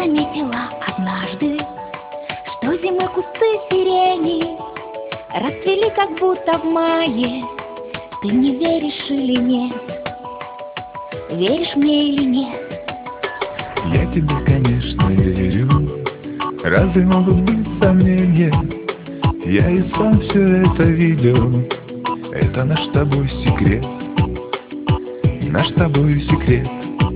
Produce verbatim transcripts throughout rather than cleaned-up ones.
заметила однажды, что зимой кусты сирени расцвели как будто в мае. Ты мне веришь или нет? Веришь мне или нет? Я тебе, конечно, верю. Разве могут быть сомнения? Я и сам все это видел. Это наш с тобой секрет. Наш с тобой секрет.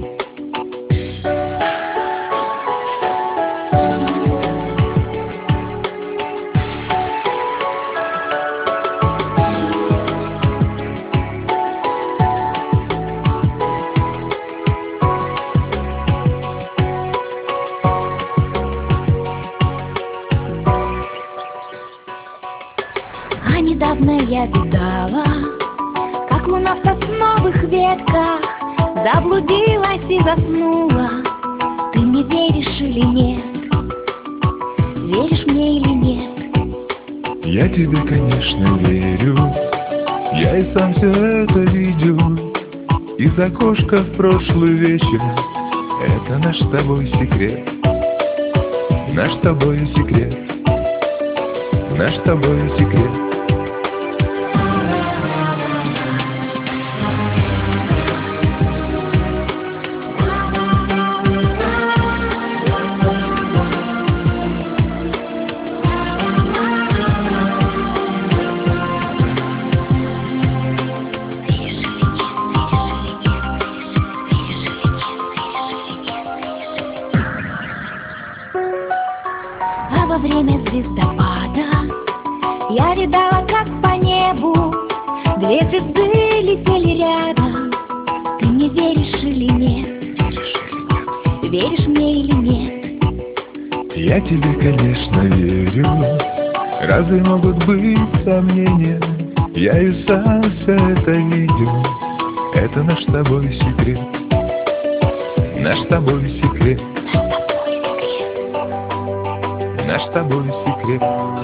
А недавно я видала, как луна в сосновых ветках заблудилась и заснула. Ты мне веришь или нет? Веришь мне или нет? Я тебе, конечно, верю. Я и сам все это видел. Из окошка в прошлый вечер. Это наш с тобой секрет. Наш с тобой секрет. Наш с тобой секрет. А во время звездопада я видала, как по небу две звезды летели рядом. Ты мне веришь или нет? Веришь или нет? Веришь мне или нет? Я тебе, конечно, верю. Разве могут быть сомнения? Я и сам все это видел. Это наш с тобой секрет. Наш с тобой секрет. Наш с тобой секрет. Наш с тобой секрет.